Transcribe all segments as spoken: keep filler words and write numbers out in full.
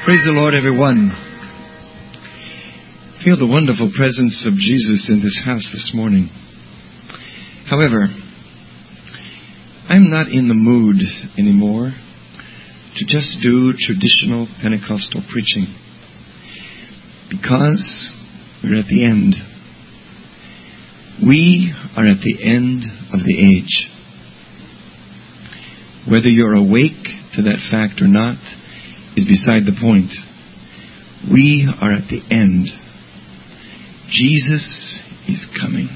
Praise the Lord, everyone. Feel the wonderful presence of Jesus in this house this morning. However, I'm not in the mood anymore to just do traditional Pentecostal preaching, because we're at the end. We are at the end of the age. Whether you're awake to that fact or not is beside the point. We are at the end. Jesus is coming.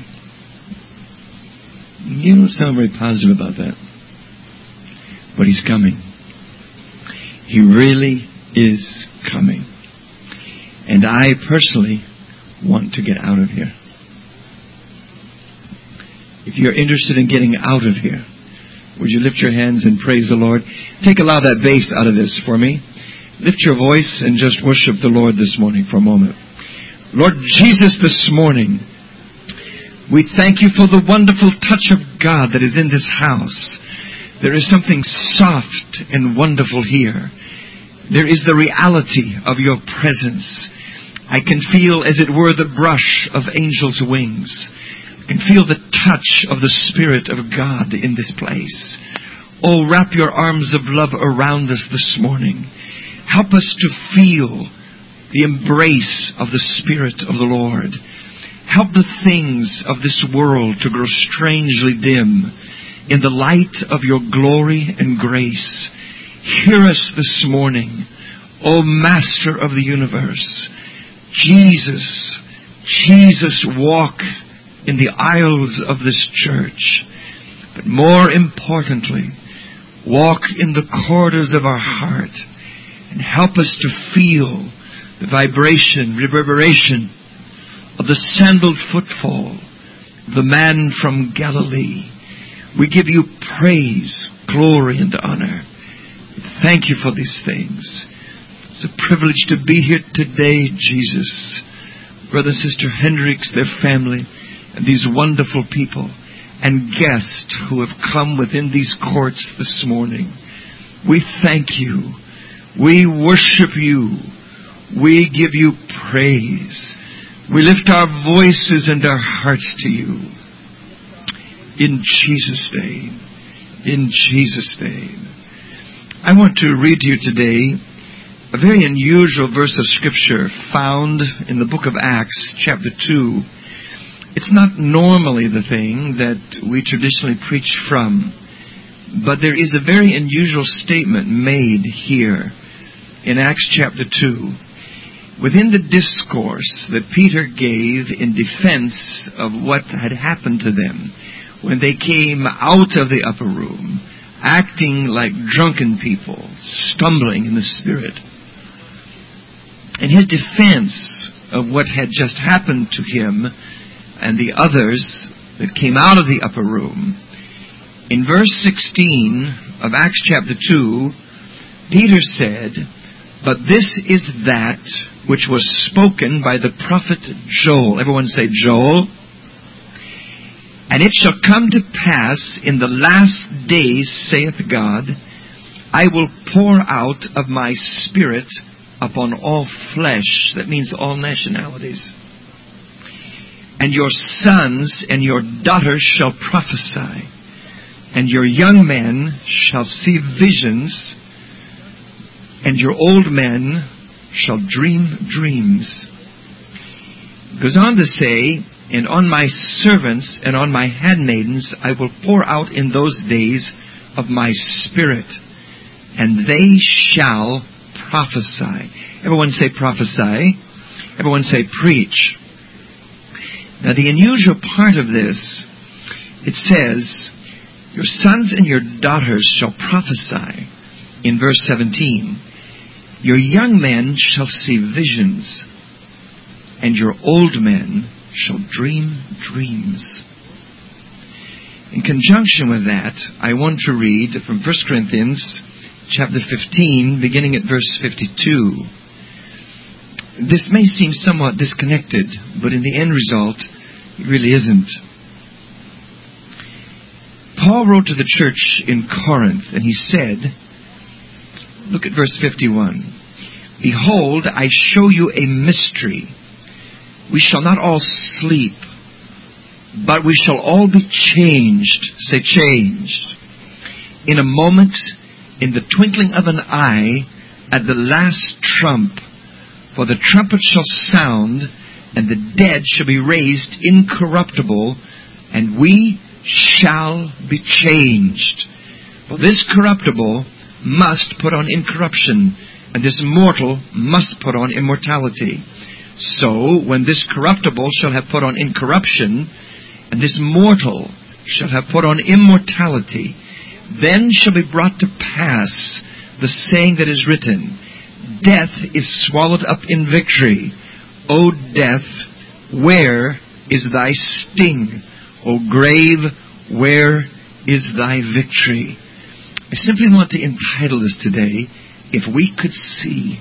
You don't sound very positive about that. But He's coming. He really is coming. And I personally want to get out of here. If you're interested in getting out of here, would you lift your hands and praise the Lord? Take a lot of that bass out of this for me. Lift your voice and just worship the Lord this morning for a moment. Lord Jesus, this morning, we thank You for the wonderful touch of God that is in this house. There is something soft and wonderful here. There is the reality of Your presence. I can feel, as it were, the brush of angels' wings. I can feel the touch of the Spirit of God in this place. Oh, wrap Your arms of love around us this morning. Help us to feel the embrace of the Spirit of the Lord. Help the things of this world to grow strangely dim in the light of Your glory and grace. Hear us this morning, O Master of the universe. Jesus, Jesus, walk in the aisles of this church. But more importantly, walk in the corridors of our heart and help us to feel the vibration, reverberation of the sandaled footfall of the man from Galilee. We give You praise, glory, and honor. Thank You for these things. It's a privilege to be here today, Jesus. Brother and Sister Hendricks, their family, and these wonderful people and guests who have come within these courts this morning. We thank You. We worship You. We give You praise. We lift our voices and our hearts to You. In Jesus' name. In Jesus' name. I want to read to you today a very unusual verse of Scripture found in the book of Acts, chapter two. It's not normally the thing that we traditionally preach from, but there is a very unusual statement made here in Acts chapter two. Within the discourse that Peter gave in defense of what had happened to them when they came out of the upper room, acting like drunken people, stumbling in the Spirit. In his defense of what had just happened to him and the others that came out of the upper room, in verse sixteen of Acts chapter two, Peter said, "But this is that which was spoken by the prophet Joel." Everyone say Joel. "And it shall come to pass in the last days, saith God, I will pour out of My Spirit upon all flesh." That means all nationalities. "And your sons and your daughters shall prophesy, and your young men shall see visions, and your old men shall dream dreams." It goes on to say, "And on My servants and on My handmaidens I will pour out in those days of My Spirit, and they shall prophesy." Everyone say prophesy. Everyone say preach. Now the unusual part of this, it says, "Your sons and your daughters shall prophesy," in verse seventeen. "Your young men shall see visions, and your old men shall dream dreams." In conjunction with that, I want to read from First Corinthians chapter fifteen, beginning at verse fifty-two. This may seem somewhat disconnected, but in the end result, it really isn't. Paul wrote to the church in Corinth, and he said, look at verse fifty-one. Behold, I show you a mystery. We shall not all sleep, but we shall all be changed. Say changed. In a moment, in the twinkling of an eye, at the last trump. For the trumpet shall sound, and the dead shall be raised incorruptible, and we shall be changed. For this corruptible must put on incorruption, and this mortal must put on immortality. So, when this corruptible shall have put on incorruption, and this mortal shall have put on immortality, then shall be brought to pass the saying that is written, Death is swallowed up in victory. O death, where is thy sting? O grave, where is thy victory? I simply want to entitle this today, If We Could See.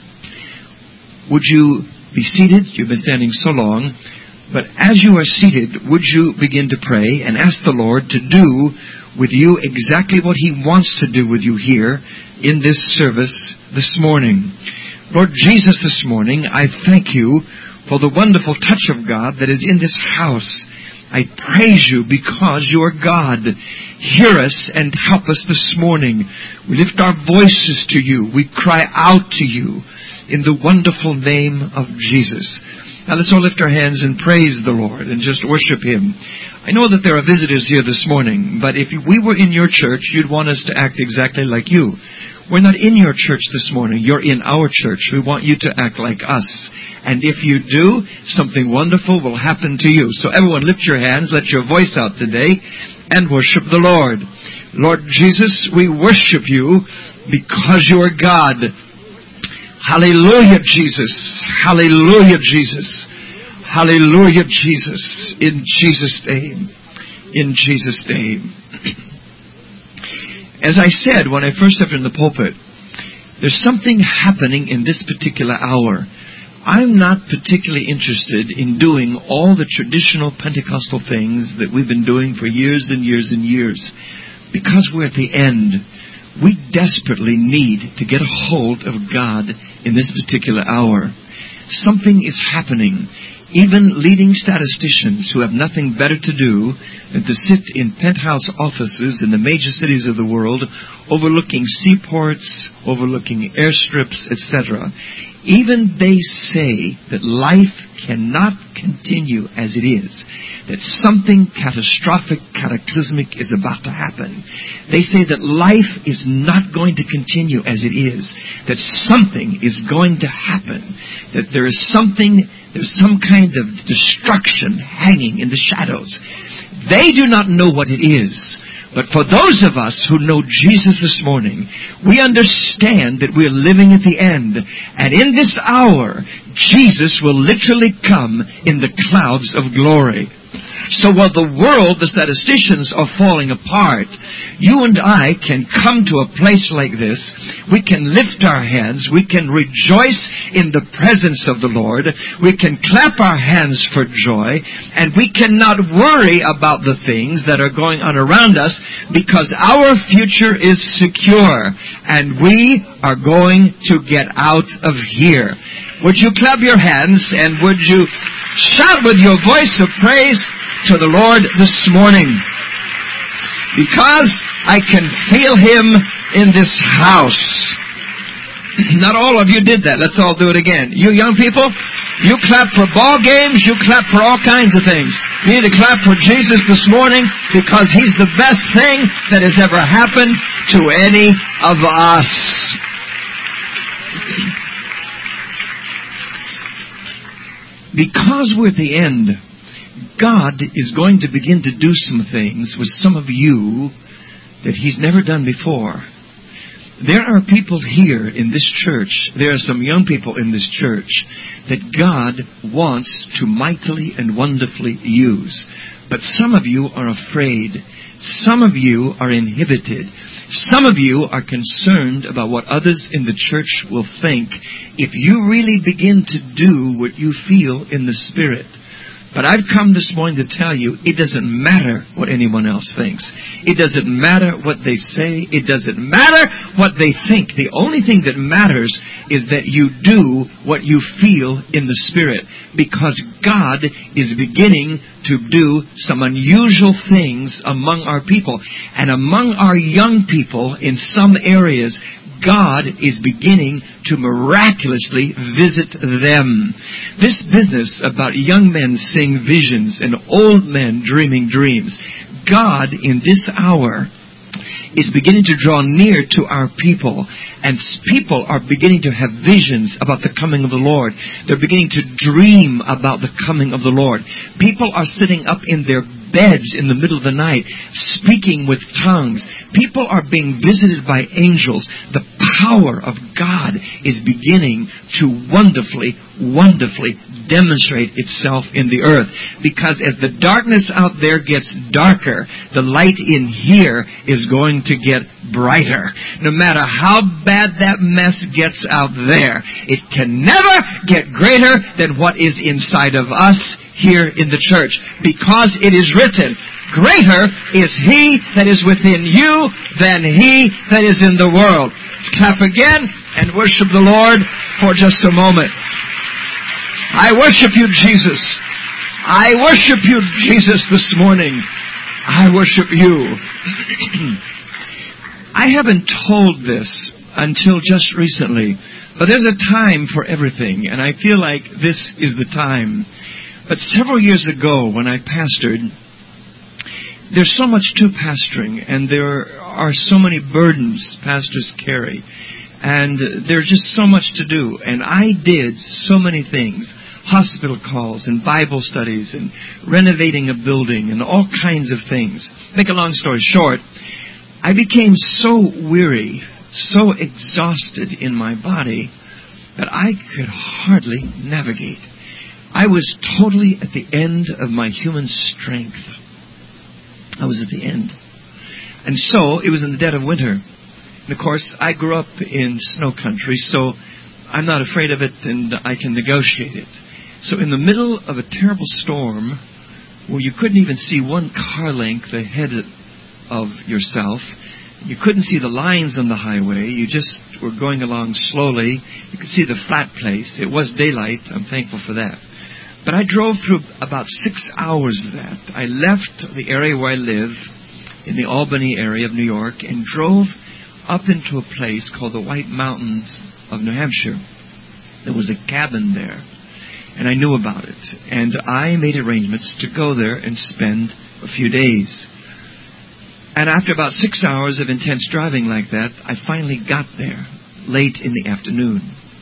Would you be seated? You've been standing so long. But as you are seated, would you begin to pray and ask the Lord to do with you exactly what He wants to do with you here in this service this morning. Lord Jesus, this morning, I thank you for the wonderful touch of God that is in this house. I praise you because you are God. Hear us and help us this morning. We lift our voices to you. We cry out to you in the wonderful name of Jesus. Now let's all lift our hands and praise the Lord and just worship Him. I know that there are visitors here this morning, but if we were in your church, you'd want us to act exactly like you. We're not in your church this morning. You're in our church. We want you to act like us. And if you do, something wonderful will happen to you. So everyone lift your hands, let your voice out today, and worship the Lord. Lord Jesus, we worship you because you are God. Hallelujah, Jesus. Hallelujah, Jesus. Hallelujah, Jesus. In Jesus' name. In Jesus' name. As I said when I first stepped in the pulpit, there's something happening in this particular hour. I'm not particularly interested in doing all the traditional Pentecostal things that we've been doing for years and years and years. Because we're at the end, we desperately need to get a hold of God in this particular hour. Something is happening. Even leading statisticians who have nothing better to do than to sit in penthouse offices in the major cities of the world, overlooking seaports, overlooking airstrips, et cetera, even they say that life cannot continue as it is, that something catastrophic, cataclysmic is about to happen. They say that life is not going to continue as it is, that something is going to happen, that there is something, there's some kind of destruction hanging in the shadows. They do not know what it is. But for those of us who know Jesus this morning, we understand that we're living at the end. And in this hour, Jesus will literally come in the clouds of glory. So while the world, the statisticians, are falling apart, you and I can come to a place like this. We can lift our hands. We can rejoice in the presence of the Lord. We can clap our hands for joy. And we cannot worry about the things that are going on around us because our future is secure. And we are going to get out of here. Would you clap your hands and would you shout with your voice of praise to the Lord this morning? Because I can feel Him in this house. Not all of you did that. Let's all do it again. You young people, you clap for ball games, you clap for all kinds of things. You need to clap for Jesus this morning because He's the best thing that has ever happened to any of us. Because we're at the end, God is going to begin to do some things with some of you that He's never done before. There are people here in this church, there are some young people in this church that God wants to mightily and wonderfully use. But some of you are afraid. Some of you are inhibited. Some of you are concerned about what others in the church will think if you really begin to do what you feel in the Spirit. But I've come this morning to tell you, it doesn't matter what anyone else thinks. It doesn't matter what they say. It doesn't matter what they think. The only thing that matters is that you do what you feel in the Spirit. Because God is beginning to do some unusual things among our people. And among our young people in some areas, God is beginning to miraculously visit them. This business about young men seeing visions and old men dreaming dreams, God in this hour is beginning to draw near to our people. And people are beginning to have visions about the coming of the Lord. They're beginning to dream about the coming of the Lord. People are sitting up in their beds in the middle of the night, speaking with tongues. People are being visited by angels. The power of God is beginning to wonderfully, wonderfully demonstrate itself in the earth. Because as the darkness out there gets darker, the light in here is going to get brighter. No matter how bad that mess gets out there, it can never get greater than what is inside of us here in the church. Because it is written, greater is He that is within you than he that is in the world. Let's clap again and worship the Lord for just a moment. I worship you, Jesus. I worship you, Jesus, this morning. I worship you. I haven't told this until just recently, but there's a time for everything, and I feel like this is the time. But several years ago, when I pastored, there's so much to pastoring, and there are so many burdens pastors carry, and there's just so much to do. And I did so many things, hospital calls and Bible studies and renovating a building and all kinds of things. Make a long story short, I became so weary, so exhausted in my body that I could hardly navigate. I was totally at the end of my human strength. I was at the end. And so, it was in the dead of winter. And of course, I grew up in snow country, so I'm not afraid of it and I can negotiate it. So in the middle of a terrible storm, where you couldn't even see one car length ahead of yourself, you couldn't see the lines on the highway, you just were going along slowly, you could see the flat place. It was daylight, I'm thankful for that. But I drove through about six hours of that. I left the area where I live, in the Albany area of New York, and drove up into a place called the White Mountains of New Hampshire. There was a cabin there, and I knew about it. And I made arrangements to go there and spend a few days. And after about six hours of intense driving like that, I finally got there, late in the afternoon.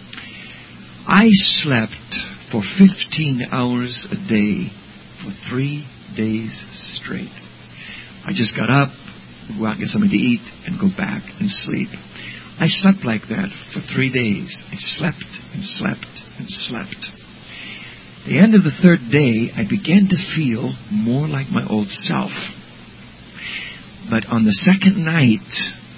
I slept for fifteen hours a day for three days straight. I just got up, go out and get something to eat, and go back and sleep. I slept like that for three days. I slept and slept and slept. At the end of the third day, I began to feel more like my old self. But on the second night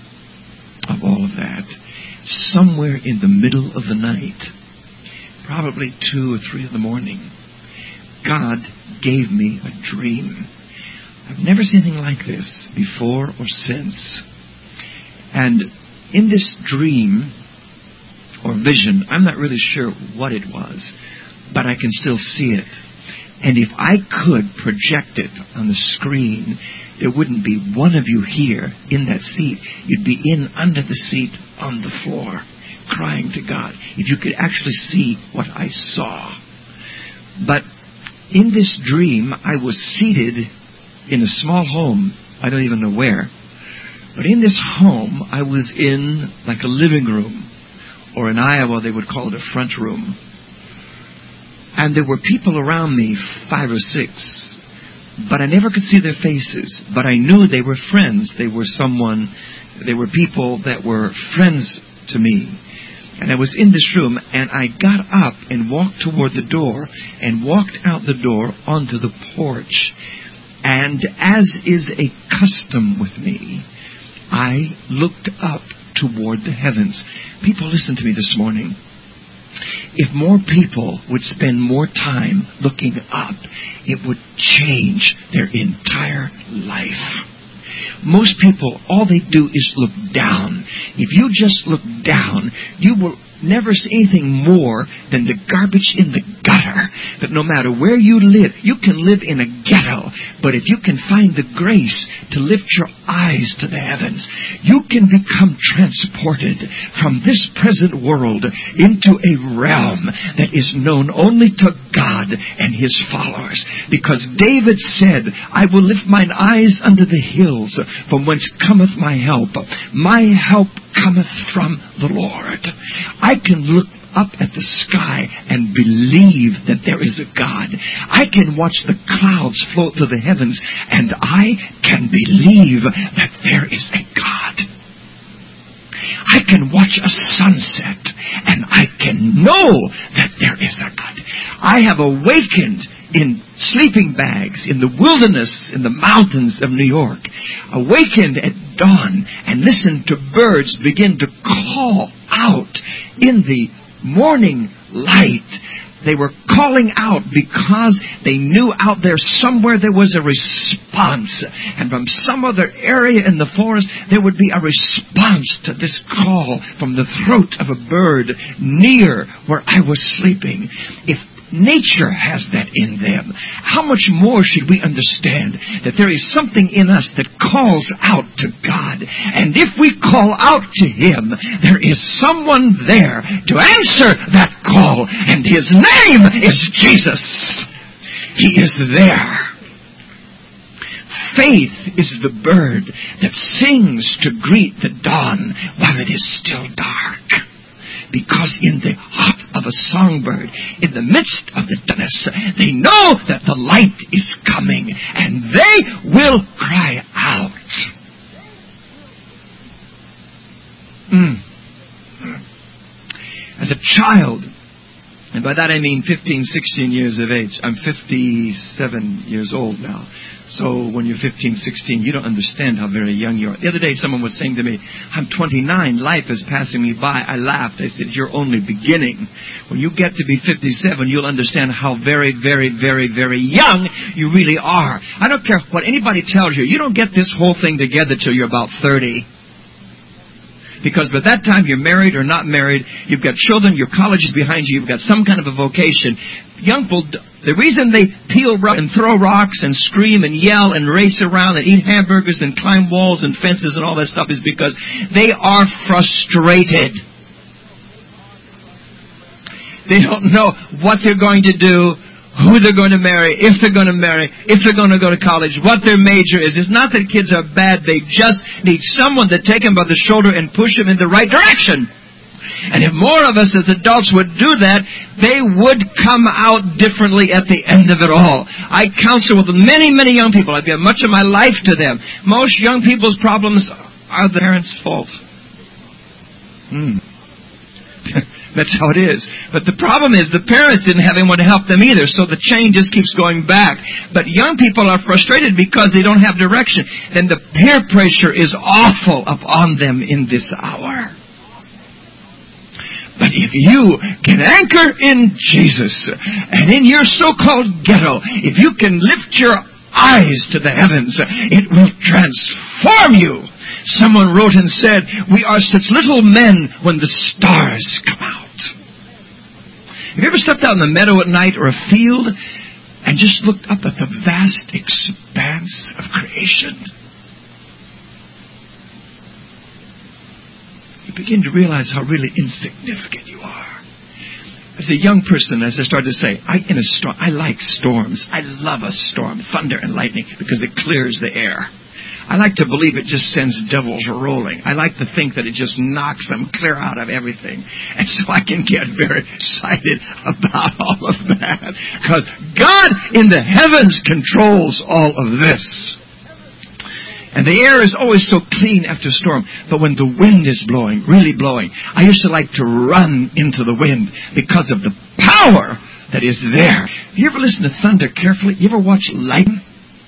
of all of that, somewhere in the middle of the night, probably two or three in the morning, God gave me a dream. I've never seen anything like this before or since. And in this dream or vision, I'm not really sure what it was, but I can still see it. And if I could project it on the screen, there wouldn't be one of you here in that seat. You'd be in under the seat on the floor, crying to God, if you could actually see what I saw. But in this dream, I was seated in a small home. I don't even know where. But in this home, I was in like a living room, or in Iowa, they would call it a front room. And there were people around me, five or six, but I never could see their faces. But I knew they were friends. They were someone, they were people that were friends to me. And I was in this room, and I got up and walked toward the door, and walked out the door onto the porch. And as is a custom with me, I looked up toward the heavens. People, listen to me this morning. If more people would spend more time looking up, it would change their entire life. Most people, all they do is look down. If you just look down, you will never see anything more than the garbage in the gutter. But no matter where you live, you can live in a ghetto. But if you can find the grace to lift your eyes to the heavens, you can become transported from this present world into a realm that is known only to God and His followers. Because David said, I will lift mine eyes unto the hills, from whence cometh my help. My help cometh from the Lord. I can look up at the sky and believe that there is a God. I can watch the clouds float through the heavens and I can believe that there is a God. I can watch a sunset and I can know that there is a God. I have awakened in sleeping bags in the wilderness, in the mountains of New York, awakened at dawn and listened to birds begin to call out in the morning light. They were calling out because they knew out there somewhere there was a response. And from some other area in the forest, there would be a response to this call from the throat of a bird near where I was sleeping. If nature has that in them, how much more should we understand that there is something in us that calls out to God? And if we call out to Him, there is someone there to answer that call, and His name is Jesus. He is there. Faith is the bird that sings to greet the dawn while it is still dark. Because in the heart of a songbird, in the midst of the darkness, they know that the light is coming, and they will cry out. Mm. As a child, and by that I mean fifteen, sixteen years of age. I'm fifty-seven years old now. So when you're fifteen, sixteen, you don't understand how very young you are. The other day someone was saying to me, I'm twenty-nine, life is passing me by. I laughed. I said, you're only beginning. When you get to be fifty-seven, you'll understand how very, very, very, very young you really are. I don't care what anybody tells you. You don't get this whole thing together till you're about thirty. Because by that time you're married or not married, you've got children, your college is behind you, you've got some kind of a vocation. Young people, the reason they peel and throw rocks and scream and yell and race around and eat hamburgers and climb walls and fences and all that stuff is because they are frustrated. They don't know what they're going to do, who they're going to marry, if they're going to marry, if they're going to go to college, what their major is. It's not that kids are bad. They just need someone to take them by the shoulder and push them in the right direction. And if more of us as adults would do that, they would come out differently at the end of it all. I counsel with many, many young people. I've given much of my life to them. Most young people's problems are the parents' fault. Hmm. That's how it is. But the problem is the parents didn't have anyone to help them either, so the chain just keeps going back. But young people are frustrated because they don't have direction. Then the peer pressure is awful upon them in this hour. But if you can anchor in Jesus and in your so-called ghetto, if you can lift your eyes to the heavens, it will transform you. Someone wrote and said, we are such little men when the stars come out. Have you ever stepped out in the meadow at night or a field and just looked up at the vast expanse of creation? You begin to realize how really insignificant you are. As a young person, as I started to say, I in a storm, I like storms. I love a storm, thunder and lightning, because it clears the air. I like to believe it just sends devils rolling. I like to think that it just knocks them clear out of everything. And so I can get very excited about all of that. Because God in the heavens controls all of this. And the air is always so clean after a storm. But when the wind is blowing, really blowing, I used to like to run into the wind because of the power that is there. You ever listen to thunder carefully? You ever watch lightning?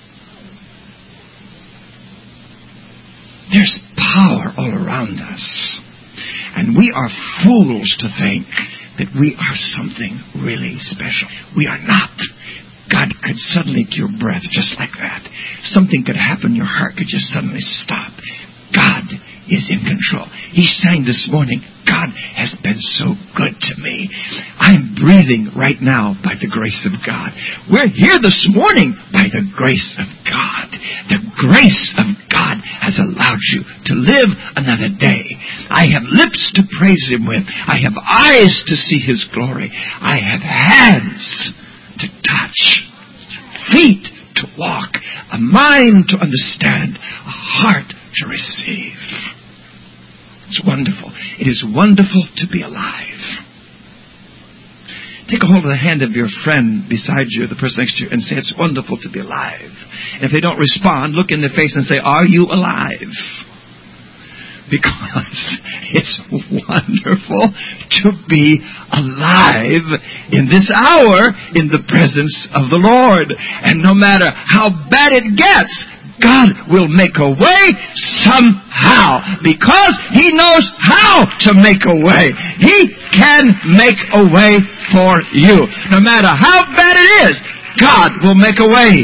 There's power all around us. And we are fools to think that we are something really special. We are not. God could suddenly take your breath just like that. Something could happen. Your heart could just suddenly stop. God is in control. He sang this morning, God has been so good to me. I'm breathing right now by the grace of God. We're here this morning by the grace of God. The grace of God has allowed you to live another day. I have lips to praise Him with. I have eyes to see His glory. I have hands to touch, feet to walk, a mind to understand, a heart to receive. It's wonderful. It is wonderful to be alive. Take a hold of the hand of your friend beside you, the person next to you, and say, it's wonderful to be alive. And if they don't respond, look in their face and say, are you alive? Because it's wonderful to be alive in this hour in the presence of the Lord. And no matter how bad it gets, God will make a way somehow because He knows how to make a way. He can make a way for you. No matter how bad it is, God will make a way.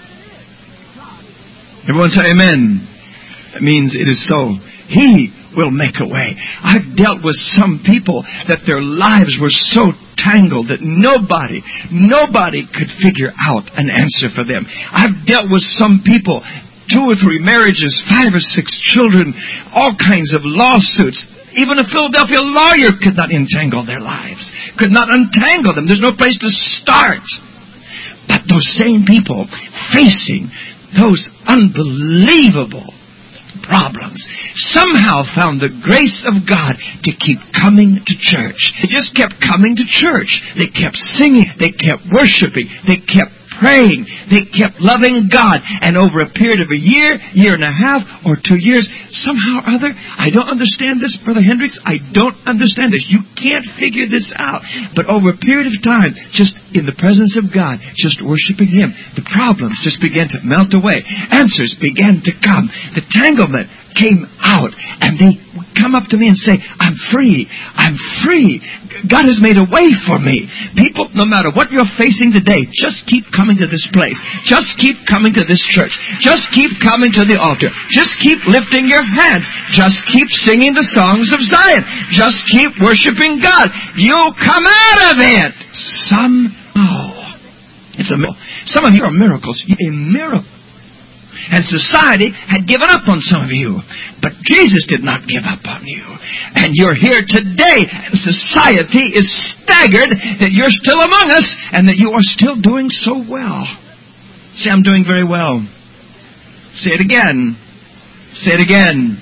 Everyone say amen. That means it is so. He will make a way. I've dealt with some people that their lives were so tangled that nobody, nobody could figure out an answer for them. I've dealt with some people, two or three marriages, five or six children, all kinds of lawsuits. Even a Philadelphia lawyer could not entangle their lives, could not untangle them. There's no place to start. But those same people facing those unbelievable problems somehow found the grace of God to keep coming to church. They just kept coming to church. They kept singing. They kept worshiping. They kept praying. They kept loving God. And over a period of a year, year and a half, or two years, somehow or other, I don't understand this, Brother Hendricks. I don't understand this. You can't figure this out. But over a period of time, just in the presence of God, just worshiping Him, the problems just began to melt away. Answers began to come. The tanglement came out. And they would come up to me and say, I'm free. I'm free. God has made a way for me. People, no matter what you're facing today, just keep coming to this place. Just keep coming to this church. Just keep coming to the altar. Just keep lifting your hands. Just keep singing the songs of Zion. Just keep worshiping God. You'll come out of it somehow. It's a miracle. Some of you are miracles. A miracle. And society had given up on some of you. But Jesus did not give up on you. And you're here today. And society is staggered that you're still among us and that you are still doing so well. Say, I'm doing very well. Say it again. Say it again.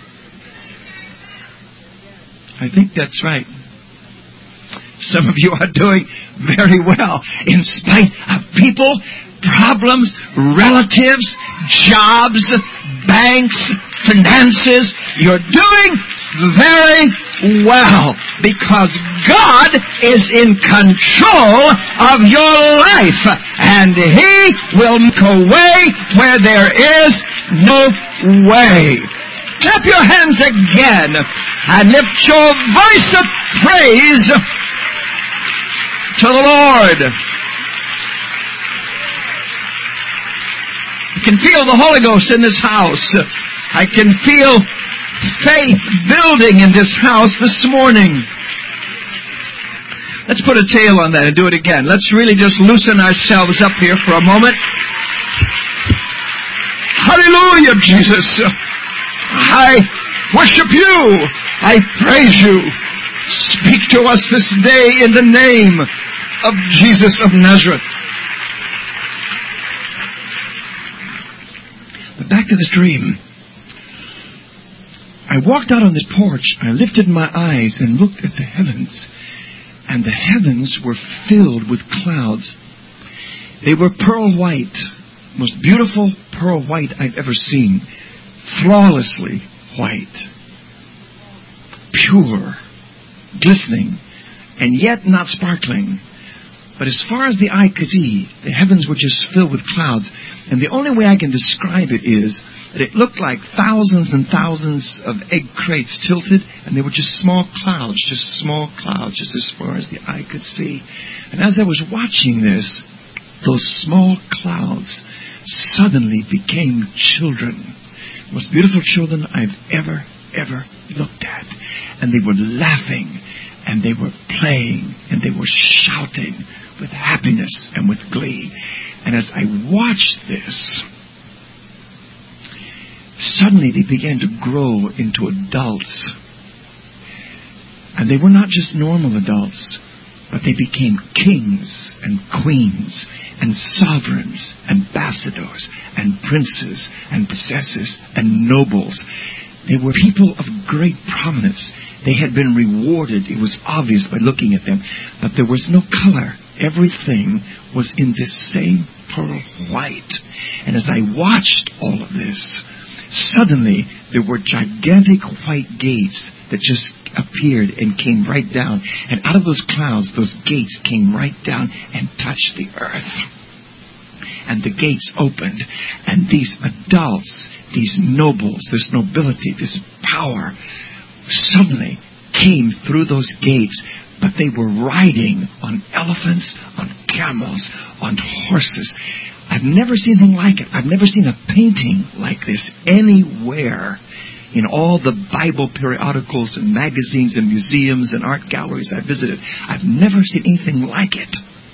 I think that's right. Some of you are doing very well in spite of people, problems, relatives, jobs, banks, finances. You're doing very well because God is in control of your life and He will make a way where there is no way. Clap your hands again and lift your voice of praise to the Lord. I can feel the Holy Ghost in this house. I can feel faith building in this house this morning. Let's put a tail on that and do it again. Let's really just loosen ourselves up here for a moment. Hallelujah, Jesus. I worship you. I praise you. Speak to us this day in the name of Jesus of Nazareth. But back to this dream. I walked out on this porch. I lifted my eyes and looked at the heavens. And the heavens were filled with clouds. They were pearl white. Most beautiful pearl white I've ever seen. Flawlessly white. Pure. Glistening. And yet not sparkling. But as far as the eye could see, the heavens were just filled with clouds. And the only way I can describe it is that it looked like thousands and thousands of egg crates tilted, and they were just small clouds, just small clouds, just as far as the eye could see. And as I was watching this, those small clouds suddenly became children. The most beautiful children I've ever, ever looked at. And they were laughing, and they were playing, and they were shouting with happiness and with glee. And as I watched this, suddenly they began to grow into adults. And they were not just normal adults, but they became kings and queens and sovereigns, ambassadors and princes and princesses and nobles. They were people of great prominence. They had been rewarded, it was obvious by looking at them, but there was no color. Everything was in this same pearl white. And as I watched all of this, suddenly there were gigantic white gates that just appeared and came right down. And out of those clouds, those gates came right down and touched the earth. And the gates opened, and these adults, these nobles, this nobility, this power, suddenly came through those gates, but they were riding on elephants, on camels, on horses. I've never seen anything like it. I've never seen a painting like this anywhere in all the Bible periodicals and magazines and museums and art galleries I visited. I've never seen anything like it.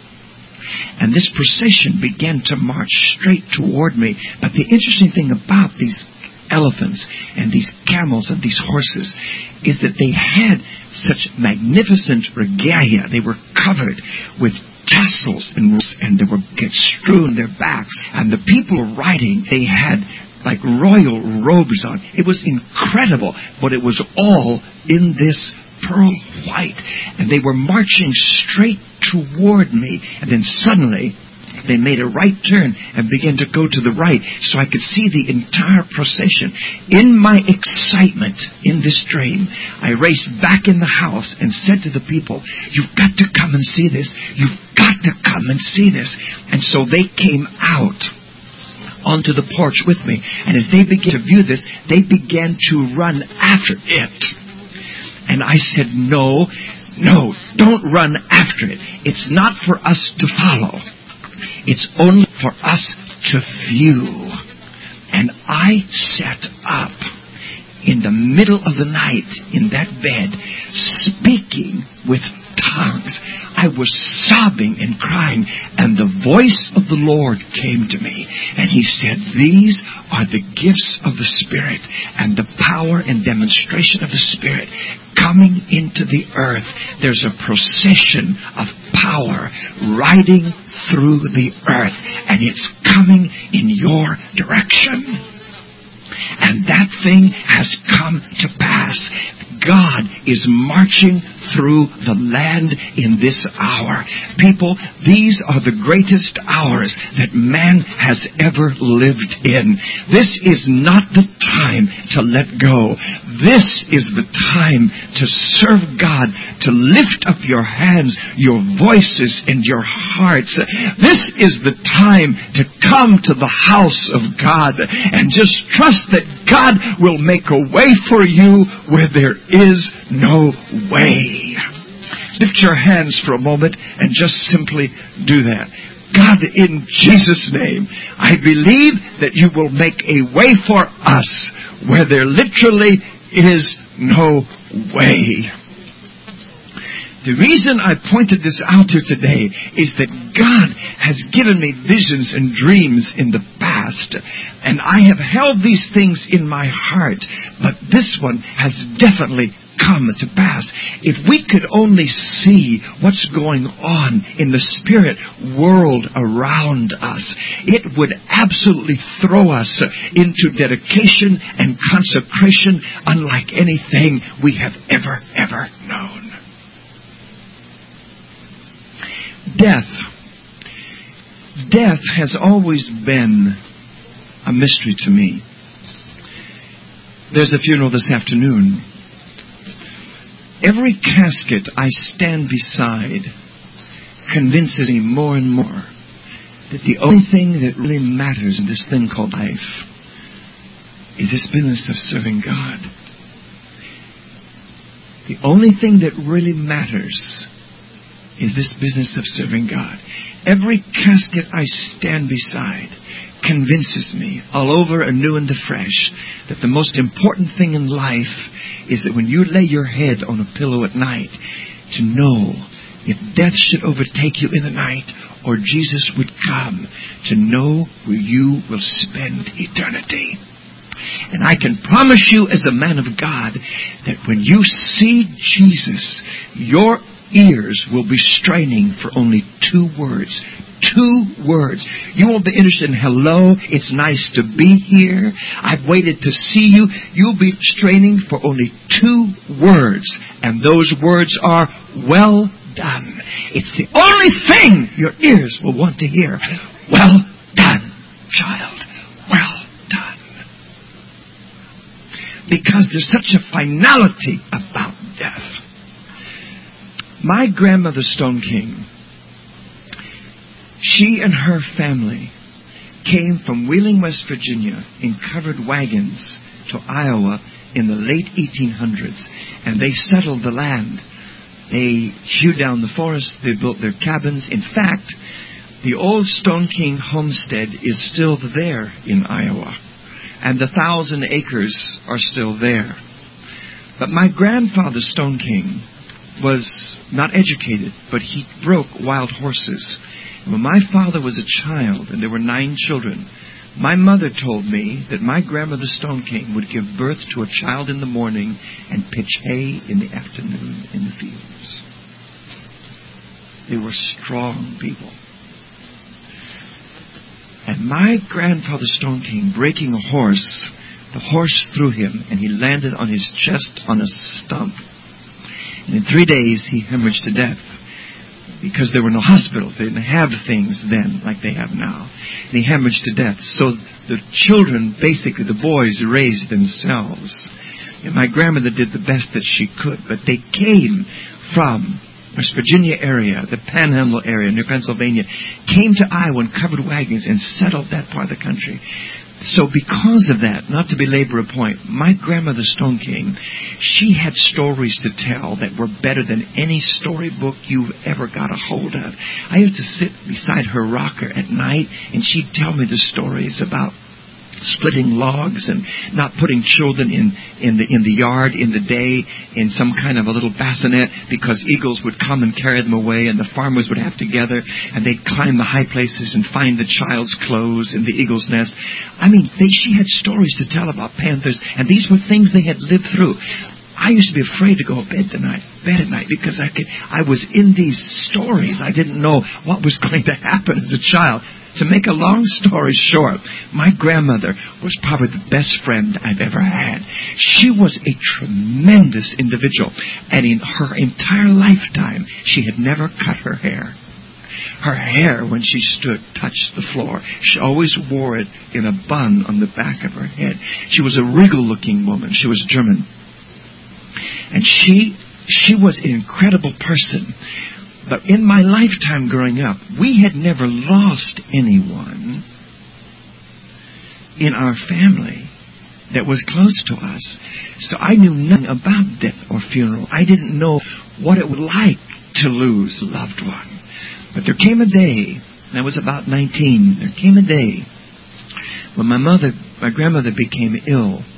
And this procession began to march straight toward me. But the interesting thing about these elephants and these camels and these horses is that they had such magnificent regalia. They were covered with tassels and, and they were strewn their backs. And the people riding, they had like royal robes on. It was incredible, but it was all in this pearl white. And they were marching straight toward me. And then suddenly they made a right turn and began to go to the right so I could see the entire procession. In my excitement in this dream, I raced back in the house and said to the people, "You've got to come and see this. You've got to come and see this." And so they came out onto the porch with me. And as they began to view this, they began to run after it. And I said, no, no, don't run after it. It's not for us to follow. It's only for us to view. And I sat up in the middle of the night in that bed, speaking with tongues. I was sobbing and crying, and the voice of the Lord came to me, and He said, "These are the gifts of the Spirit and the power and demonstration of the Spirit coming into the earth. There's a procession of power riding through the earth, and it's coming in your direction." And that thing has come to pass. God is marching through the land in this hour. People, these are the greatest hours that man has ever lived in. This is not the time to let go. This is the time to serve God, to lift up your hands, your voices, and your hearts. This is the time to come to the house of God and just trust that God will make a way for you where there is no way. Lift your hands for a moment and just simply do that. God, in Jesus' name, I believe that you will make a way for us where there literally is no way. The reason I pointed this out here today is that God has given me visions and dreams in the past, and I have held these things in my heart, but this one has definitely come to pass. If we could only see what's going on in the spirit world around us, it would absolutely throw us into dedication and consecration unlike anything we have ever, ever known. Death. Death has always been a mystery to me. There's a funeral this afternoon. Every casket I stand beside convinces me more and more that the only thing that really matters in this thing called life is this business of serving God. The only thing that really matters is this business of serving God. Every casket I stand beside convinces me all over anew and afresh that the most important thing in life is that when you lay your head on a pillow at night, to know if death should overtake you in the night or Jesus would come, to know where you will spend eternity. And I can promise you as a man of God that when you see Jesus, your ears will be straining for only two words. Two words. You won't be interested in hello, it's nice to be here, I've waited to see you. You'll be straining for only two words. And those words are, well done. It's the only thing your ears will want to hear. Well done, child. Well done. Because there's such a finality about death. My grandmother Stone King, she and her family came from Wheeling, West Virginia in covered wagons to Iowa in the late eighteen hundreds. And they settled the land. They hewed down the forest. They built their cabins. In fact, the old Stone King homestead is still there in Iowa. And the thousand acres are still there. But my grandfather Stone King was not educated, but he broke wild horses. When my father was a child, and there were nine children, my mother told me that my grandmother Stone King would give birth to a child in the morning and pitch hay in the afternoon in the fields. They were strong people. And my grandfather Stone King, breaking a horse, the horse threw him, and he landed on his chest on a stump. And in three days, he hemorrhaged to death. Because there were no hospitals. They didn't have things then like they have now. And he hemorrhaged to death. So the children, basically the boys, raised themselves. And my grandmother did the best that she could. But they came from West Virginia area, the Panhandle area, New Pennsylvania, came to Iowa in covered wagons and settled that part of the country. So because of that, not to belabor a point, my grandmother Stone King, she had stories to tell that were better than any storybook you've ever got a hold of. I used to sit beside her rocker at night, and she'd tell me the stories about splitting logs and not putting children in, in the in the yard in the day in some kind of a little bassinet because eagles would come and carry them away, and the farmers would have to gather and they'd climb the high places and find the child's clothes in the eagle's nest. I mean, they, she had stories to tell about panthers, and these were things they had lived through. I used to be afraid to go to bed tonight, bed at night because I could, I was in these stories. I didn't know what was going to happen as a child. To make a long story short, my grandmother was probably the best friend I've ever had. She was a tremendous individual. And in her entire lifetime, she had never cut her hair. Her hair, when she stood, touched the floor. She always wore it in a bun on the back of her head. She was a regal-looking woman. She was German. And she, she was an incredible person. But in my lifetime growing up, we had never lost anyone in our family that was close to us. So I knew nothing about death or funeral. I didn't know what it was like to lose a loved one. But there came a day, and I was about nineteen, there came a day when my mother, my grandmother became ill.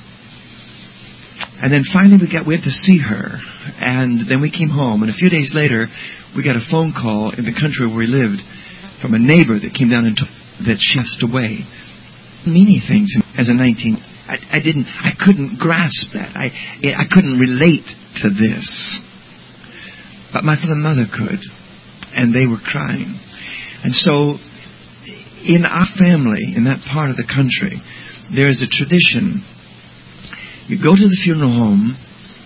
And then finally we got, we had to see her. And then we came home. And a few days later, we got a phone call in the country where we lived from a neighbor that came down and told that she passed away. Many things as a nineteen. I, I didn't, I couldn't grasp that. I, I couldn't relate to this. But my father and mother could. And they were crying. And so, in our family, in that part of the country, there is a tradition. You go to the funeral home,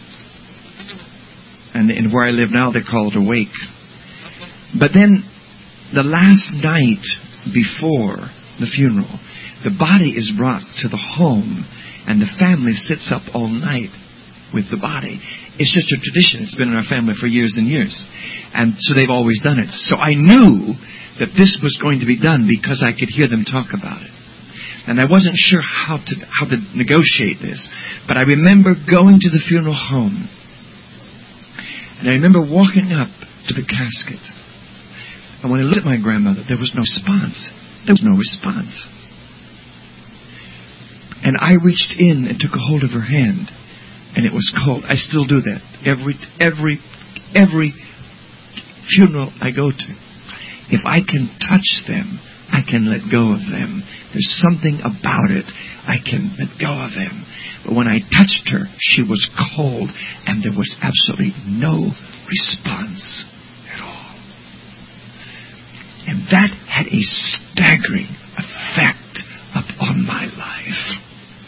and, and where I live now, they call it a wake. But then, the last night before the funeral, the body is brought to the home, and the family sits up all night with the body. It's just a tradition. It's been in our family for years and years. And so they've always done it. So I knew that this was going to be done because I could hear them talk about it. And I wasn't sure how to how to negotiate this. But I remember going to the funeral home. And I remember walking up to the casket. And when I looked at my grandmother, there was no response. There was no response. And I reached in and took a hold of her hand. And it was cold. I still do that. Every, every, every funeral I go to. If I can touch them, I can let go of them. There's something about it. I can let go of them. But when I touched her, she was cold. And there was absolutely no response at all. And that had a staggering effect upon my life.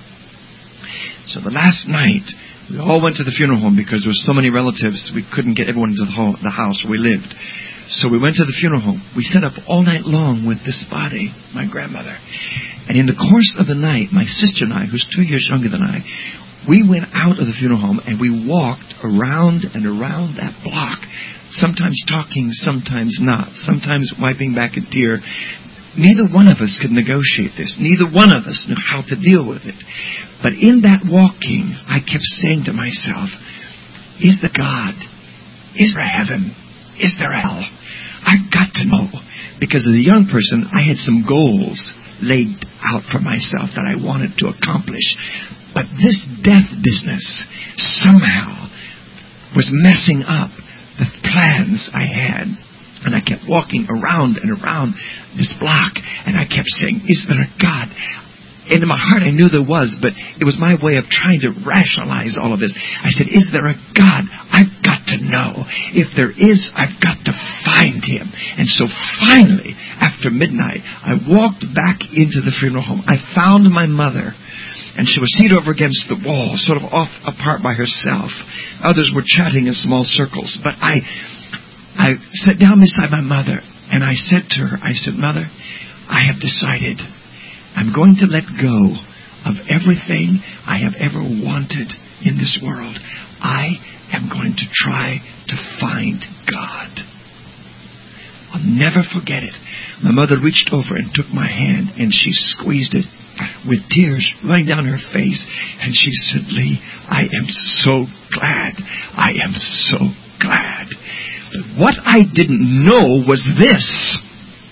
So the last night, we all went to the funeral home because there were so many relatives, we couldn't get everyone to the, home, the house where we lived. So we went to the funeral home. We sat up all night long with this body, my grandmother. And in the course of the night, my sister and I, who's two years younger than I, we went out of the funeral home and we walked around and around that block, sometimes talking, sometimes not, sometimes wiping back a tear. Neither one of us could negotiate this. Neither one of us knew how to deal with it. But in that walking, I kept saying to myself, is there God? Is there heaven? Is there hell? I've got to know. Because as a young person, I had some goals laid out for myself that I wanted to accomplish. But this death business somehow was messing up the plans I had. And I kept walking around and around this block. And I kept saying, is there a God? And in my heart I knew there was, but it was my way of trying to rationalize all of this. I said, is there a God? I've got to know. If there is, I've got to find Him. And so finally, after midnight, I walked back into the funeral home. I found my mother. And she was seated over against the wall, sort of off apart by herself. Others were chatting in small circles. But I... I sat down beside my mother and I said to her, I said, Mother, I have decided I'm going to let go of everything I have ever wanted in this world. I am going to try to find God. I'll never forget it. My mother reached over and took my hand and she squeezed it with tears running down her face. And she said, Lee, I am so glad. I am so glad. But what I didn't know was this.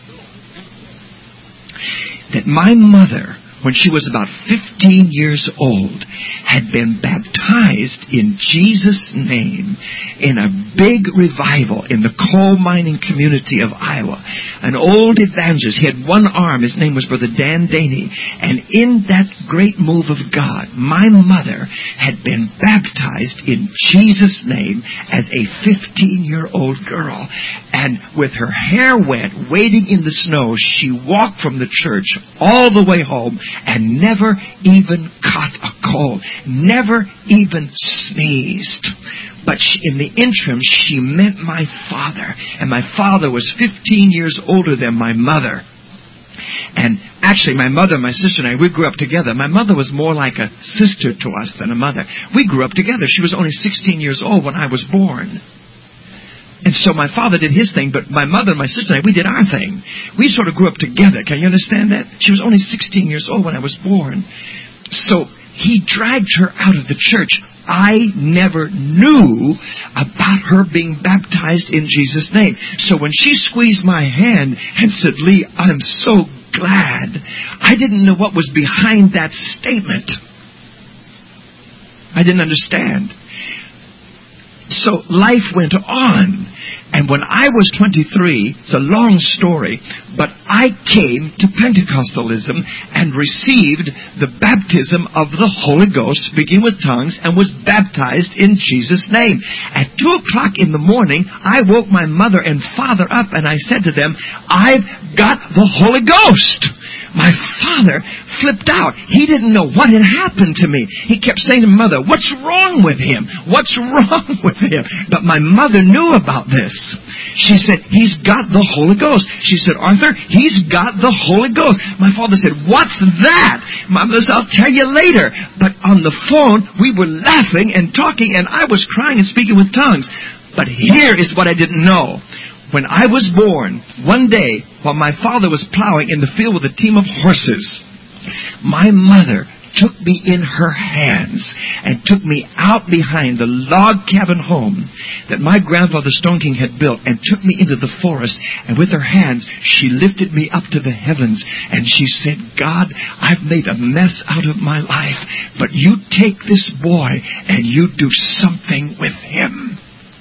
That my mother, when she was about fifteen years old, had been baptized in Jesus' name in a big revival in the coal mining community of Iowa. An old evangelist. He had one arm. His name was Brother Dan Daney. And in that great move of God, my mother had been baptized in Jesus' name as a fifteen-year-old girl. And with her hair wet, wading in the snow, she walked from the church all the way home and never even caught a cold. Never even sneezed. But she, in the interim, she met my father. And my father was fifteen years older than my mother. And actually, my mother, my sister, and I, we grew up together. My mother was more like a sister to us than a mother. We grew up together. She was only sixteen years old when I was born. And so my father did his thing, but my mother and my sister and I, we did our thing. We sort of grew up together. Can you understand that? She was only sixteen years old when I was born. So he dragged her out of the church. I never knew about her being baptized in Jesus' name. So when she squeezed my hand and said, Lee, I'm so glad, I didn't know what was behind that statement. I didn't understand. So life went on. And when I was twenty-three, it's a long story, but I came to Pentecostalism and received the baptism of the Holy Ghost, speaking with tongues, and was baptized in Jesus' name. At two o'clock in the morning, I woke my mother and father up and I said to them, I've got the Holy Ghost. My father flipped out. He didn't know what had happened to me. He kept saying to Mother, what's wrong with him? What's wrong with him? But my mother knew about this. She said, he's got the Holy Ghost. She said, Arthur, he's got the Holy Ghost. My father said, what's that? Mother said, I'll tell you later. But on the phone, we were laughing and talking, and I was crying and speaking with tongues. But here is what I didn't know. When I was born, one day, while my father was plowing in the field with a team of horses, my mother took me in her hands and took me out behind the log cabin home that my grandfather Stone King had built and took me into the forest, and with her hands she lifted me up to the heavens and she said, God, I've made a mess out of my life, but you take this boy and you do something with him.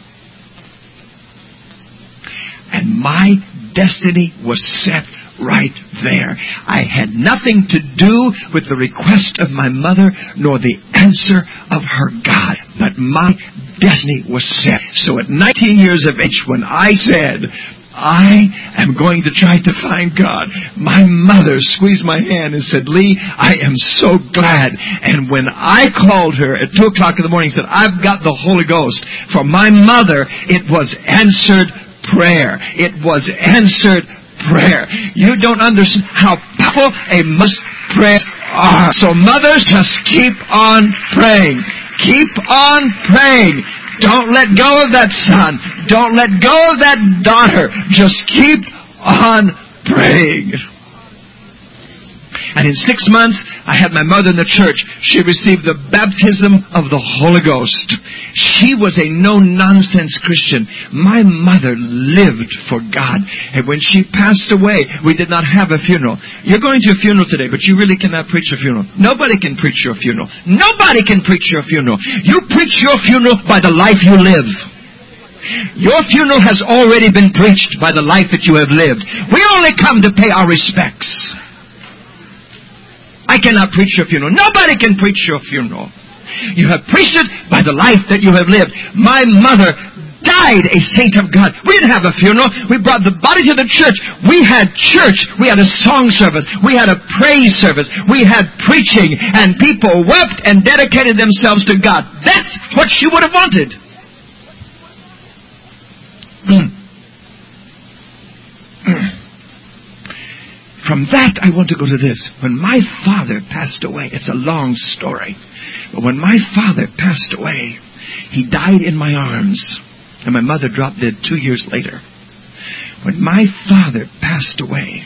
And my destiny was set right there. I had nothing to do with the request of my mother nor the answer of her God. But my destiny was set. So at nineteen years of age, when I said, I am going to try to find God, my mother squeezed my hand and said, Lee, I am so glad. And when I called her at two o'clock in the morning and said, I've got the Holy Ghost, for my mother, it was answered prayer. It was answered prayer. You don't understand how powerful a mother's prayers are. So mothers, just keep on praying. Keep on praying. Don't let go of that son. Don't let go of that daughter. Just keep on praying. And in six months, I had my mother in the church. She received the baptism of the Holy Ghost. She was a no-nonsense Christian. My mother lived for God. And when she passed away, we did not have a funeral. You're going to a funeral today, but you really cannot preach a funeral. Nobody can preach your funeral. Nobody can preach your funeral. You preach your funeral by the life you live. Your funeral has already been preached by the life that you have lived. We only come to pay our respects. I cannot preach your funeral. Nobody can preach your funeral. You have preached it by the life that you have lived. My mother died a saint of God. We didn't have a funeral. We brought the body to the church. We had church. We had a song service. We had a praise service. We had preaching. And people wept and dedicated themselves to God. That's what she would have wanted. Mm. Mm. From that, I want to go to this. When my father passed away, it's a long story, but when my father passed away, he died in my arms, and my mother dropped dead two years later. When my father passed away,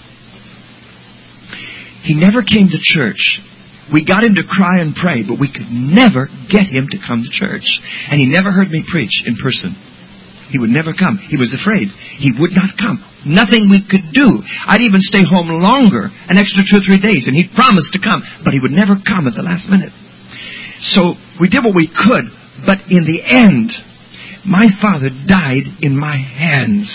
he never came to church. We got him to cry and pray, but we could never get him to come to church. And he never heard me preach in person. He would never come. He was afraid. He would not come. Nothing we could do. I'd even stay home longer, an extra two or three days, and he'd promised to come, but he would never come at the last minute. So we did what we could, but in the end, my father died in my hands.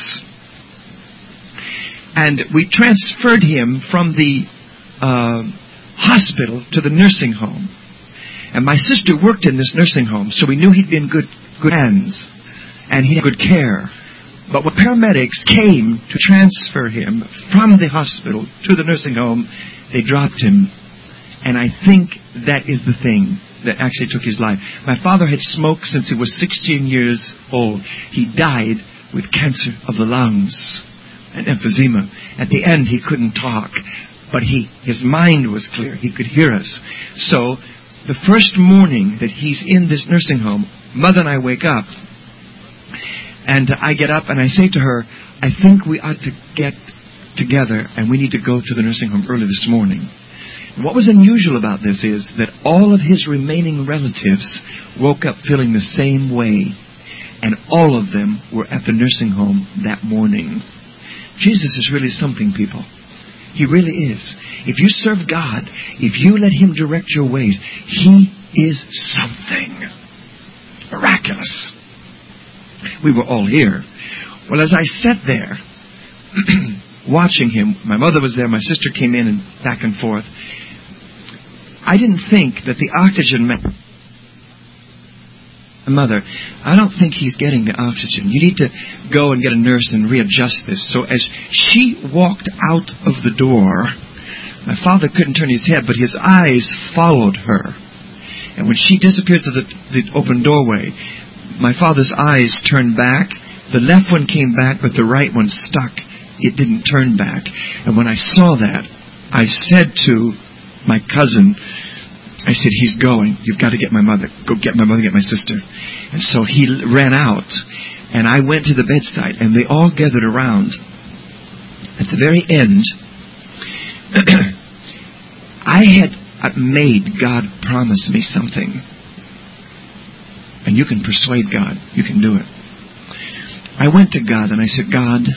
And we transferred him from the uh, hospital to the nursing home. And my sister worked in this nursing home, so we knew he'd be in good, good hands. And he had good care. But when paramedics came to transfer him from the hospital to the nursing home, they dropped him. And I think that is the thing that actually took his life. My father had smoked since he was sixteen years old. He died with cancer of the lungs and emphysema. At the end, he couldn't talk, but he his mind was clear. He could hear us. So the first morning that he's in this nursing home, Mother and I wake up. And I get up and I say to her, I think we ought to get together and we need to go to the nursing home early this morning. And what was unusual about this is that all of his remaining relatives woke up feeling the same way. And all of them were at the nursing home that morning. Jesus is really something, people. He really is. If you serve God, if you let Him direct your ways, He is something miraculous. We were all here. Well, as I sat there watching him, my mother was there, my sister came in and back and forth. I didn't think that the oxygen meant... Mother, I don't think he's getting the oxygen. You need to go and get a nurse and readjust this. So as she walked out of the door, My father couldn't turn his head, but his eyes followed her. And when she disappeared through the, the open doorway, my father's eyes turned back. The left one came back, but the right one stuck. It didn't turn back. And when I saw that, I said to my cousin, I said, he's going. You've got to get my mother. Go get my mother, get my sister. And so he ran out, and I went to the bedside, and they all gathered around. At the very end, I had made God promise me something. And you can persuade God. You can do it. I went to God and I said, God,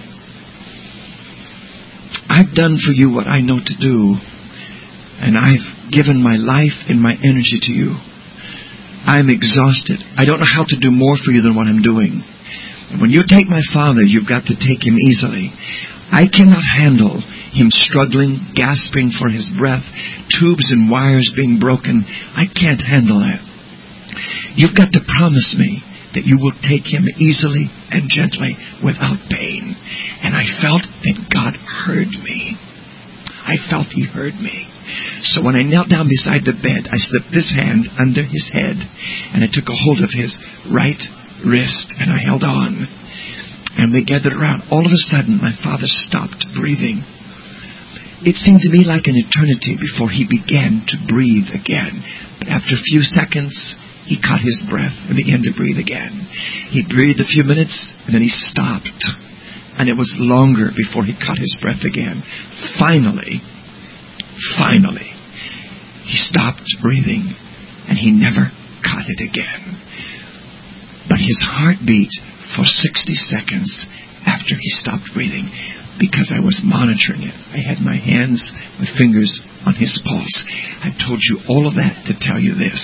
I've done for you what I know to do. And I've given my life and my energy to you. I'm exhausted. I don't know how to do more for you than what I'm doing. And when you take my father, you've got to take him easily. I cannot handle him struggling, gasping for his breath, tubes and wires being broken. I can't handle that. You've got to promise me that you will take him easily and gently without pain. And I felt that God heard me. I felt he heard me. So when I knelt down beside the bed, I slipped this hand under his head, and I took a hold of his right wrist, and I held on. And they gathered around. All of a sudden, my father stopped breathing. It seemed to me like an eternity before he began to breathe again. But after a few seconds, he caught his breath and began to breathe again. He breathed a few minutes, and then he stopped. And it was longer before he caught his breath again. Finally, finally, he stopped breathing, and he never caught it again. But his heart beat for sixty seconds after he stopped breathing, because I was monitoring it. I had my hands, my fingers on his pulse. I've told you all of that to tell you this.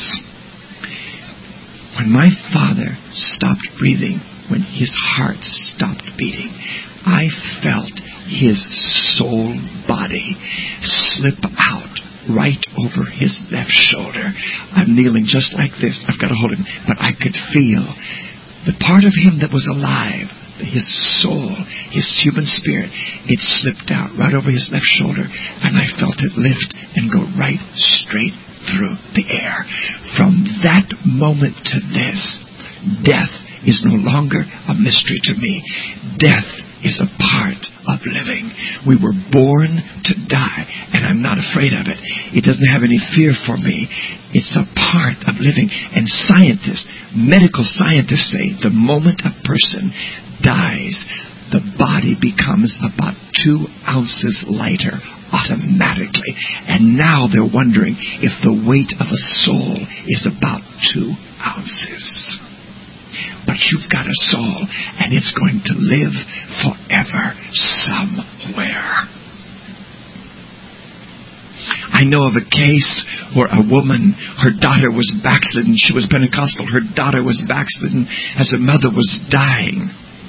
When my father stopped breathing, when his heart stopped beating, I felt his soul body slip out right over his left shoulder. I'm kneeling just like this. I've got to hold him. But I could feel the part of him that was alive, his soul, his human spirit, it slipped out right over his left shoulder, and I felt it lift and go right straight through the air. From that moment to this, death is no longer a mystery to me. Death is a part of living. We were born to die, and I'm not afraid of it. It doesn't have any fear for me. It's a part of living. And scientists, medical scientists say the moment a person dies, the body becomes about two ounces lighter automatically. And now they're wondering if the weight of a soul is about two ounces. But you've got a soul, and it's going to live forever somewhere. I know of a case where a woman, her daughter was backslidden. She was Pentecostal. Her daughter was backslidden as her mother was dying.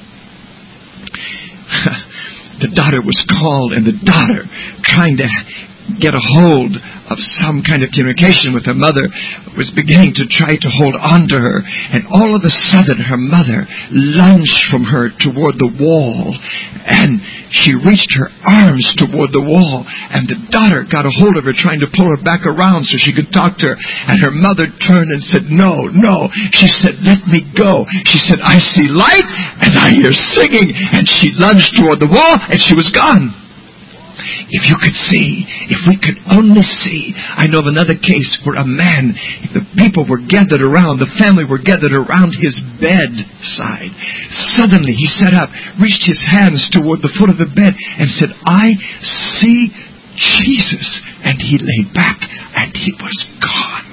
The daughter was called, and the daughter, trying to get a hold of some kind of communication with her mother, was beginning to try to hold on to her. And all of a sudden, her mother lunged from her toward the wall, and she reached her arms toward the wall, and the daughter got a hold of her, trying to pull her back around so she could talk to her. And her mother turned and said, "No, no." She said, "Let me go." She said, "I see light, and I hear singing." And she lunged toward the wall, and she was gone. If you could see, if we could only see. I know of another case where a man, the people were gathered around, the family were gathered around his bedside. Suddenly he sat up, reached his hands toward the foot of the bed, and said, "I see Jesus." And he lay back, and he was gone.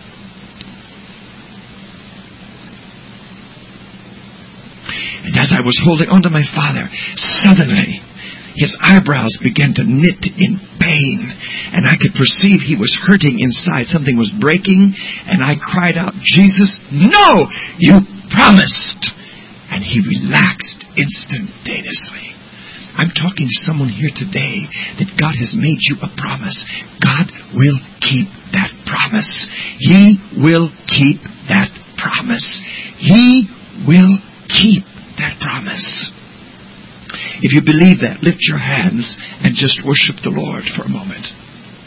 And as I was holding on to my father, suddenly his eyebrows began to knit in pain, and I could perceive he was hurting inside. Something was breaking, and I cried out, "Jesus, no! You promised!" And he relaxed instantaneously. I'm talking to someone here today that God has made you a promise. God will keep that promise. He will keep that promise. He will keep that promise. If you believe that, lift your hands and just worship the Lord for a moment.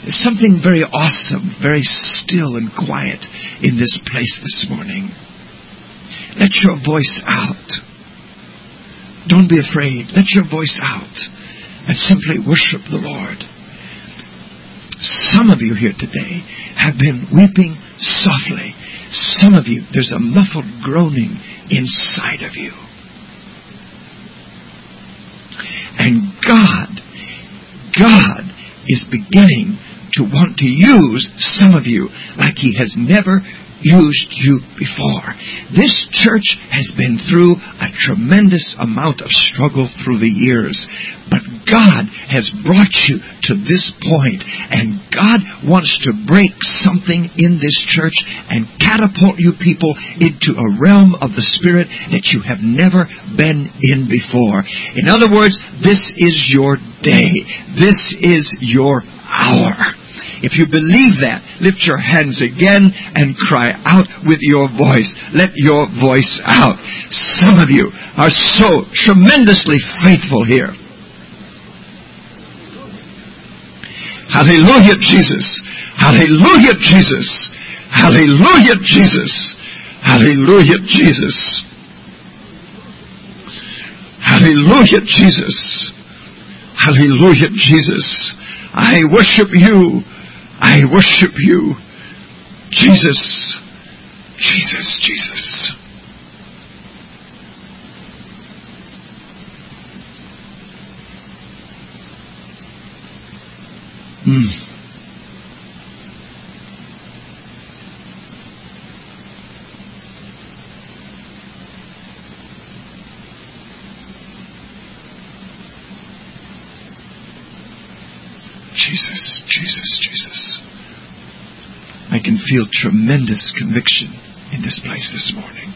There's something very awesome, very still and quiet in this place this morning. Let your voice out. Don't be afraid. Let your voice out and simply worship the Lord. Some of you here today have been weeping softly. Some of you, there's a muffled groaning inside of you. And God, God is beginning to want to use some of you like He has never used you before. This church has been through a tremendous amount of struggle through the years, but God has brought you to this point, and God wants to break something in this church and catapult you people into a realm of the Spirit that you have never been in before. In other words, this is your day. This is your hour. If you believe that, lift your hands again and cry out with your voice. Let your voice out. Some of you are so tremendously faithful here. Hallelujah, Jesus. Hallelujah, Jesus. Hallelujah, Jesus. Hallelujah, Jesus. Hallelujah, Jesus. Hallelujah, Jesus. I worship you. I worship you. Jesus. Jesus, Jesus. Hmm. Jesus, Jesus, Jesus. I can feel tremendous conviction in this place this morning.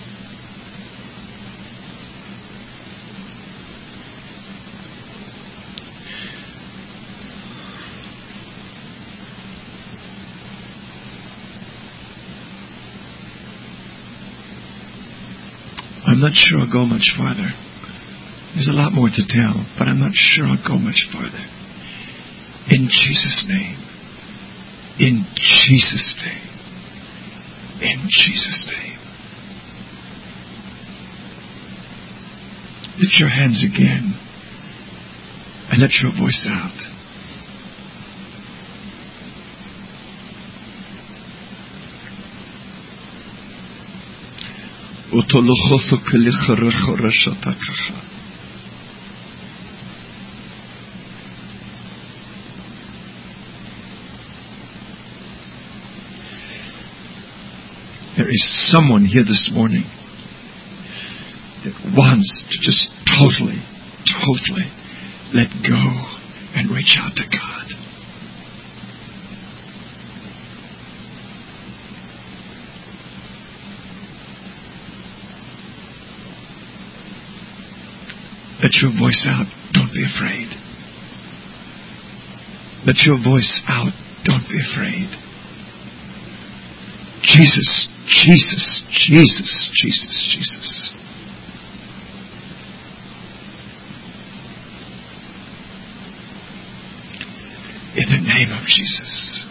I'm not sure I'll go much farther. There's a lot more to tell, but I'm not sure I'll go much farther. In Jesus' name. In Jesus' name. In Jesus' name. Lift your hands again and let your voice out. There is someone here this morning that wants to just totally, totally let go and reach out to God. Let your voice out. Don't be afraid. Let your voice out. Don't be afraid. Jesus, Jesus, Jesus, Jesus, Jesus. In the name of Jesus.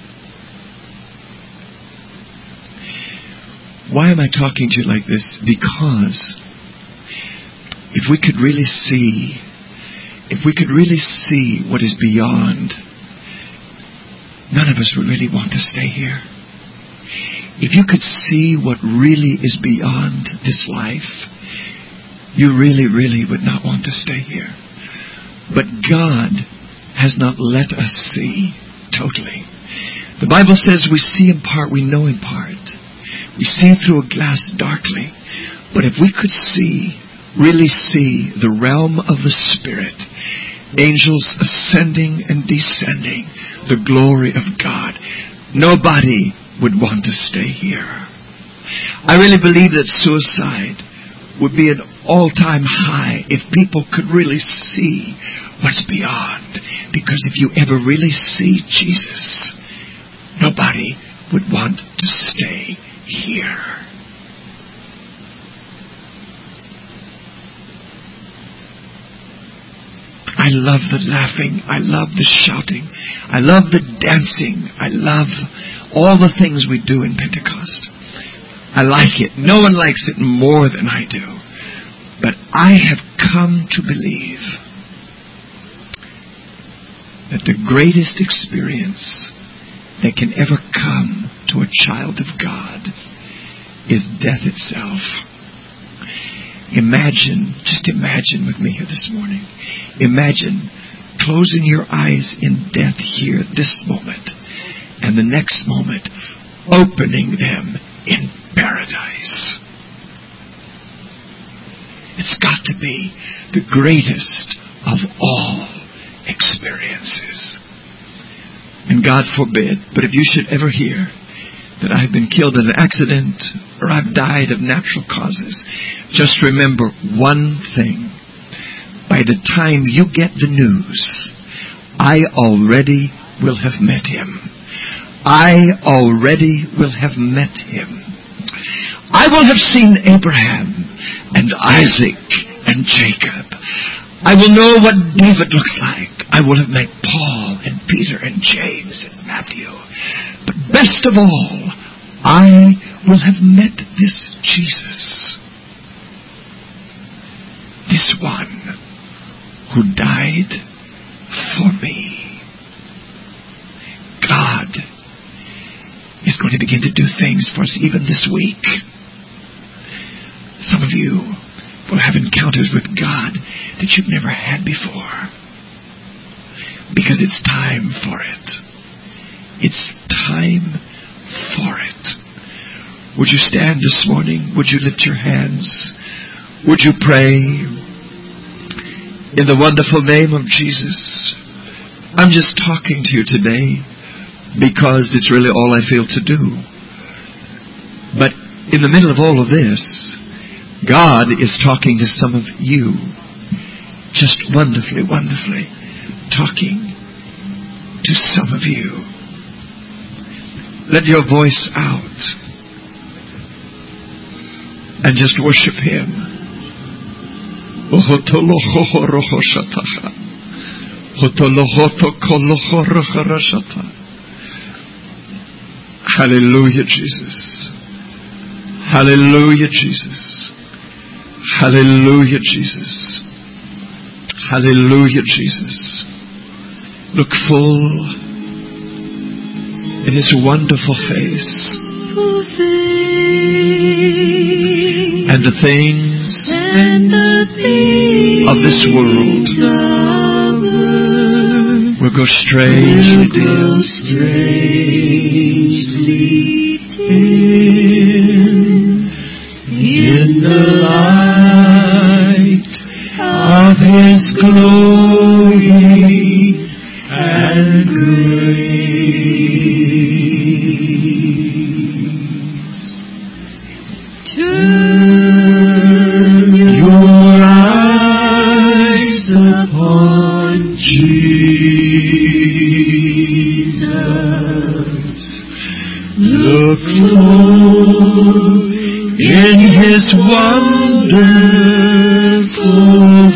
Why am I talking to you like this? Because if we could really see, if we could really see what is beyond, none of us would really want to stay here. If you could see what really is beyond this life, you really, really would not want to stay here. But God has not let us see totally. The Bible says we see in part, we know in part. We see through a glass darkly. But if we could see, really see the realm of the Spirit, angels ascending and descending, the glory of God, nobody would want to stay here. I really believe that suicide would be an all-time high if people could really see what's beyond. Because if you ever really see Jesus, nobody would want to stay here. I love the laughing. I love the shouting. I love the dancing. I love all the things we do in Pentecost. I like it. No one likes it more than I do. But I have come to believe that the greatest experience that can ever come to a child of God is death itself. Imagine, just imagine with me here this morning. Imagine closing your eyes in death here this moment, and the next moment opening them in paradise. It's got to be the greatest of all experiences. And God forbid, but if you should ever hear that I've been killed in an accident or I've died of natural causes, just remember one thing. By the time you get the news, I already will have met him. I already will have met him. I will have seen Abraham and Isaac and Jacob. I will know what David looks like. I will have met Paul and Peter and James and Matthew. But best of all, I will have met this Jesus. This one who died for me. God is going to begin to do things for us even this week. Some of you will have encounters with God that you've never had before. Because it's time for it. It's time for it. Would you stand this morning? Would you lift your hands? Would you pray? In the wonderful name of Jesus. I'm just talking to you today because it's really all I feel to do. But in the middle of all of this, God is talking to some of you. Just wonderfully, wonderfully talking to some of you. Let your voice out and just worship Him. Hallelujah, Jesus. Hallelujah, Jesus. Hallelujah, Jesus. Hallelujah, Jesus. Look full in His wonderful face. And the things of this world will go strangely dim. In the light of His glory and grace. Turn your eyes upon Jesus. Look full in His wonderful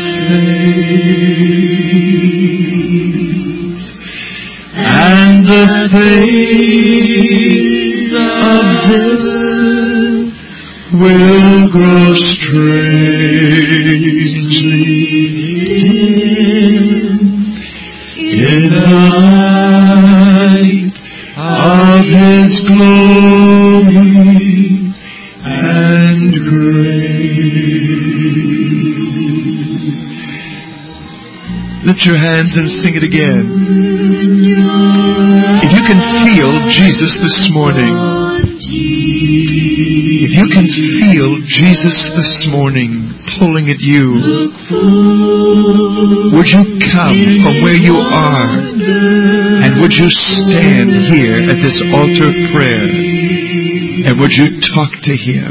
face, and the face of this will grow strangely dim in the light of His glory and grace. Lift your hands and sing it again. If you can feel Jesus this morning, if you can feel Jesus this morning pulling at you, would you come from where you are and would you stand here at this altar of prayer? And would you talk to Him?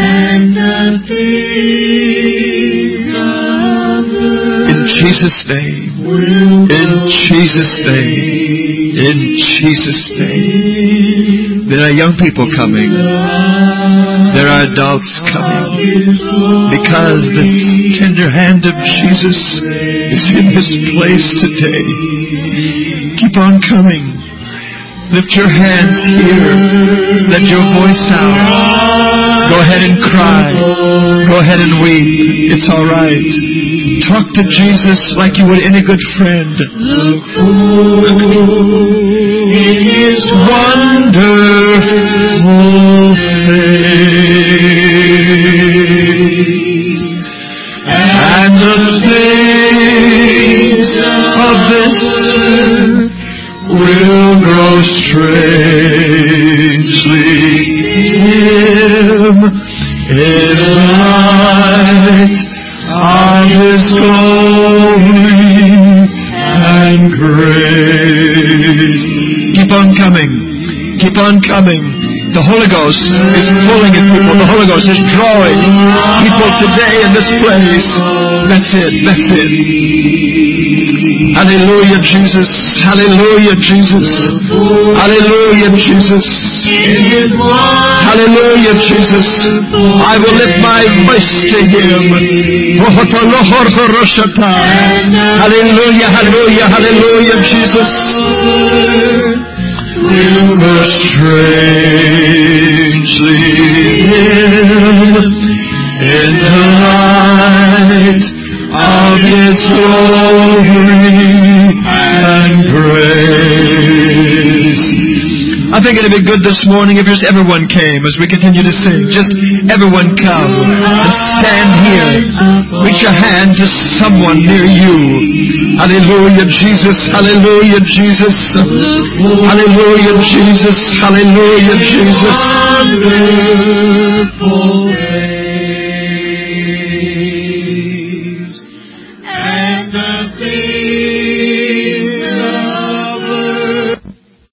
In Jesus' name. In Jesus' name. In Jesus' name. There are young people coming. There are adults coming. Because the tender hand of Jesus is in this place today. Keep on coming. Lift your hands here. Let your voice out. Go ahead and cry. Go ahead and weep. It's all right. Talk to Jesus like you would any good friend. In His wonderful face, and the things of this earth will grow strangely dim in light of His glory and grace. Keep on coming. Keep on coming. The Holy Ghost is pulling at people. The Holy Ghost is drawing people today in this place. That's it. That's it. Hallelujah, Jesus. Hallelujah, Jesus. Hallelujah, Jesus. Hallelujah, Jesus. I will lift my voice to Him. Hallelujah, hallelujah, hallelujah, Jesus. Will go strangely dim in the light of His glory and grace. I think it'd be good this morning if just everyone came as we continue to sing. Just everyone come and stand here. Reach a hand to someone near you. Hallelujah, Jesus. Hallelujah, Jesus. Hallelujah, Jesus. Hallelujah, Jesus.